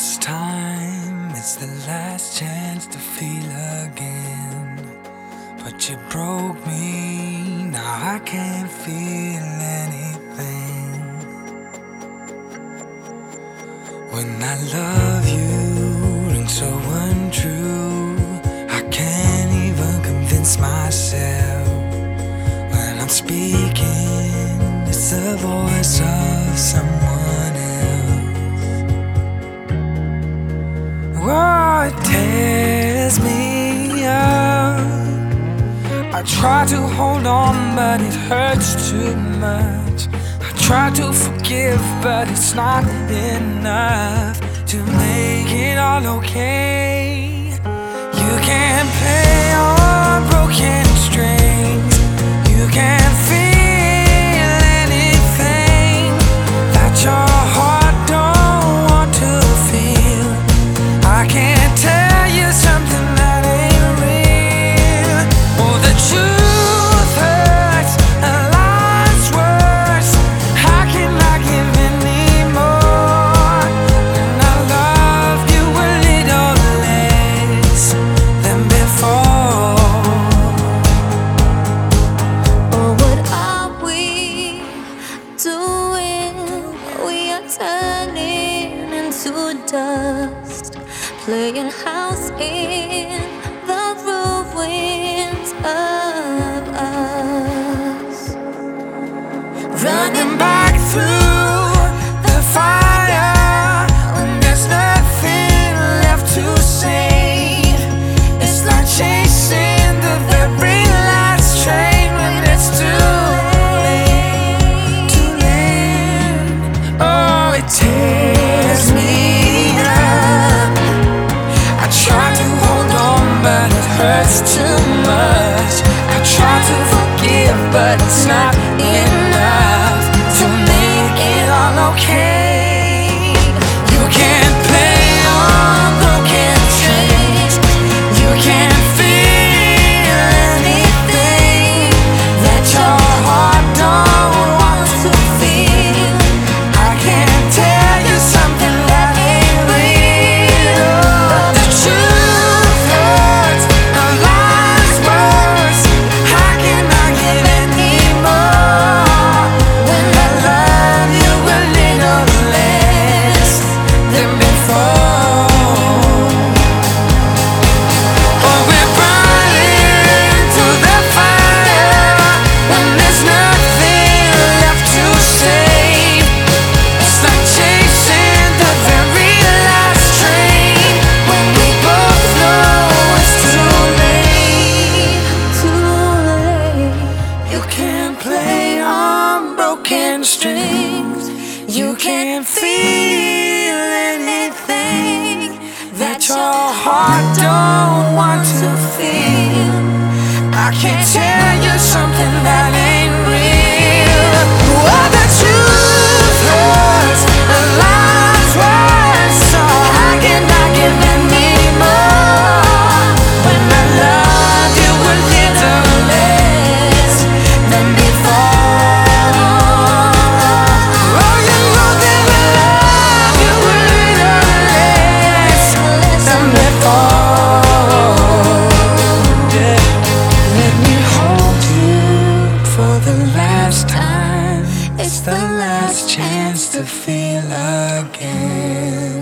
last time, it's the last chance to feel again. But you broke me, now I can't feel anything. When I love you, rings so untrue, I can't even convince myself. When I'm speaking, it's the voice of someone else. Oh, it tears me up. I try to hold on, but it hurts too much. I try to forgive, but it's not enough to make it all okay. You can't play on broken strings. You can't feel anything that your heart don't want to feel. I can't tell you something that ain't real. Oh, the truth hurts, and life's worse. How can I give anymore when I love you a little less than before? Oh, what are we doing? We are turning into dust, playing house in the ruins of us, Running back through the fire when there's nothing left to say. It's like chasing the very last train when it's too late, too late. Oh, it tears me up. I try to hold on, but it hurts too much. I try to forgive, but it's not enough to make it all okay. You can't play on broken strings. You can't feel anything that your heart don't want to feel. I can't tell you something that ain't real. The truth hurts, and life's worse. How can I give anymore when I love you a little less than before? Oh, we're burning through the fire when there's nothing left to save. It's like chasing the very last train when we both know it's too late. too late. You can't play on broken strings. You can't feel anything that your heart don't want to feel. I can't tell you something that ain't real. Oh, the truth hurts, and life's worse. So how can I give anymore when I love you a little less than before? Oh, you know that I love you a little less than before. Yeah. Let me hold you for the last time. It's the last chance to feel again.